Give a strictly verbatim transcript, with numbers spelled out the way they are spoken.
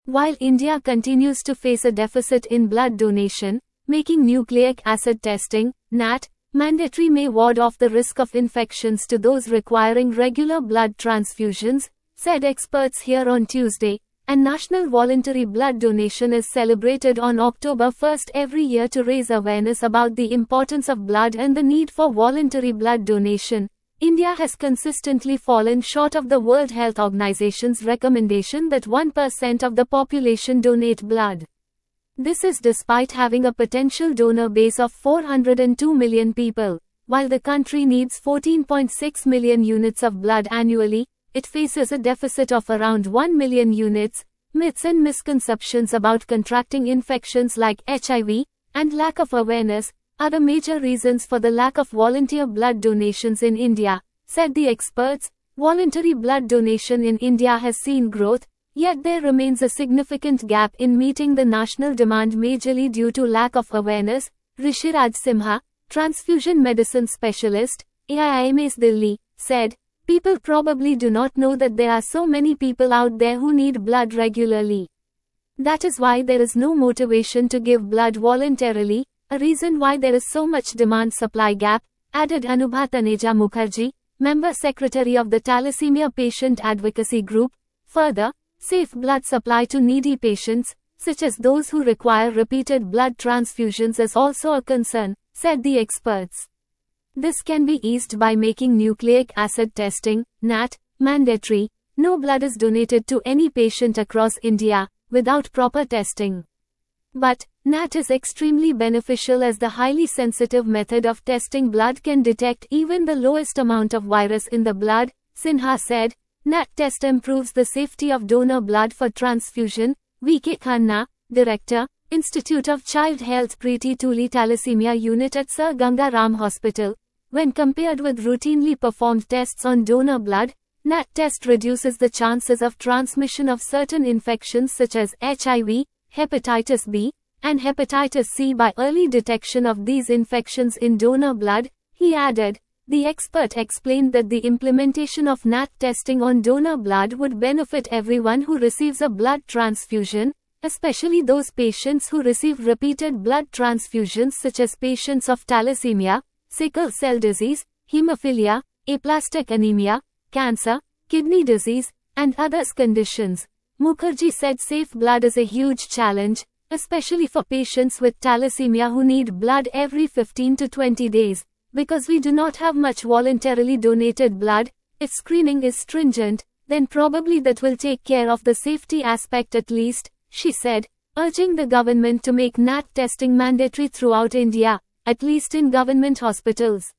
While India continues to face a deficit in blood donation, making nucleic acid testing, N A T, mandatory may ward off the risk of infections to those requiring regular blood transfusions, said experts here on Tuesday, and National Voluntary Blood Donation is celebrated on October first every year to raise awareness about the importance of blood and the need for voluntary blood donation. India has consistently fallen short of the World Health Organization's recommendation that one percent of the population donate blood. This is despite having a potential donor base of four hundred two million people. While the country needs fourteen point six million units of blood annually, it faces a deficit of around one million units. Myths and misconceptions about contracting infections like H I V, and lack of awareness, are the major reasons for the lack of volunteer blood donations in India, said the experts. Voluntary blood donation in India has seen growth, yet there remains a significant gap in meeting the national demand majorly due to lack of awareness, Rishiraj Simha, transfusion medicine specialist, A I I M S Delhi, said. People probably do not know that there are so many people out there who need blood regularly. That is why there is no motivation to give blood voluntarily, a reason why there is so much demand-supply gap, added Anubha Taneja Mukherjee, member secretary of the Thalassemia Patient Advocacy Group. Further, safe blood supply to needy patients, such as those who require repeated blood transfusions, is also a concern, said the experts. This can be eased by making nucleic acid testing, N A T, mandatory. No blood is donated to any patient across India without proper testing. But N A T is extremely beneficial as the highly sensitive method of testing blood can detect even the lowest amount of virus in the blood, Sinha said. N A T test improves the safety of donor blood for transfusion. V K Khanna, Director, Institute of Child Health, Preeti Tuli Thalassemia Unit at Sir Ganga Ram Hospital. When compared with routinely performed tests on donor blood, N A T test reduces the chances of transmission of certain infections such as H I V, hepatitis B, and hepatitis C by early detection of these infections in donor blood, he added. The expert explained that the implementation of N A T testing on donor blood would benefit everyone who receives a blood transfusion, especially those patients who receive repeated blood transfusions such as patients of thalassemia, sickle cell disease, hemophilia, aplastic anemia, cancer, kidney disease, and other conditions. Mukherjee said safe blood is a huge challenge, especially for patients with thalassemia who need blood every fifteen to twenty days, because we do not have much voluntarily donated blood. If screening is stringent, then probably that will take care of the safety aspect at least, she said, urging the government to make N A T testing mandatory throughout India, at least in government hospitals.